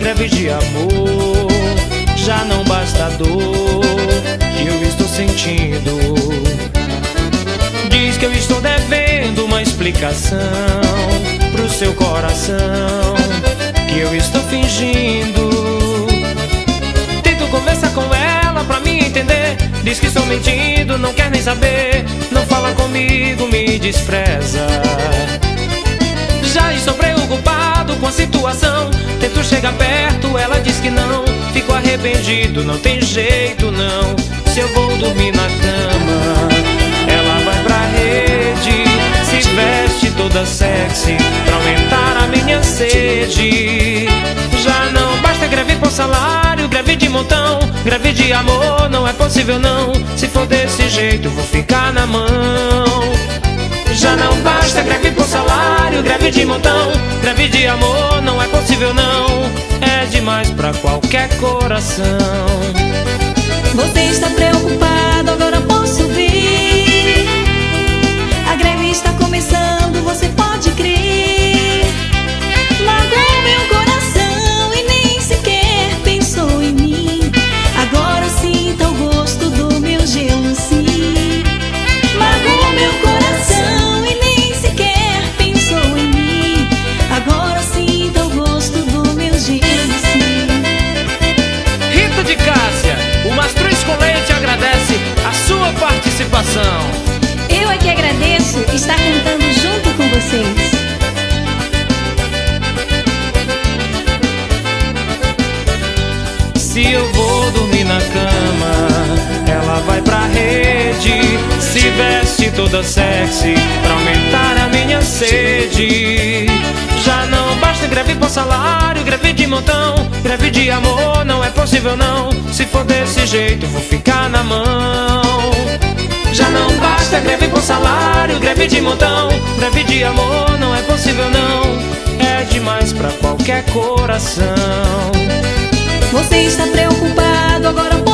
greve de amor. Já não basta a dor que eu estou sentindo. Diz que eu estou devendo uma explicação pro seu coração, que eu estou fingindo. Tento conversar com ela pra me entender. Diz que estou mentindo, não quer nem saber. Não fala comigo, me despreza. Já estou preocupado com a situação. Tento chegar perto, ela diz que não. Fico arrependido, não tem jeito não. Se eu vou dormir na cama, ela vai pra rede, se veste toda sexy pra aumentar a minha sede. Já não basta greve por salário, greve de montão, greve de amor, não é possível não. Se for desse jeito vou ficar na mão. Já não basta greve por salário, greve de montão, greve de amor, não é possível não. É demais pra qualquer coração. Você está preocupado, agora posso ver. A greve está começando, você pode crer. Magoou meu coração e nem sequer pensou em mim. Agora sinta o gosto do meu gelo sim. Magoou meu coração e nem sequer pensou em mim. Agora sinta o gosto do meu gelo sim. Rita de Cássia, o Mastruz com Leite agradece a sua participação. Eu é que agradeço estar cantando junto com vocês. Se eu vou dormir na cama, ela vai pra rede, se veste toda sexy pra aumentar a minha sede. Já não basta greve por salário, greve de montão, greve de amor, não é possível não. Se for desse jeito vou ficar na mão. Já não basta greve por salário, greve de montão, greve de amor, não é possível não. É demais pra qualquer coração. Você está preocupado, agora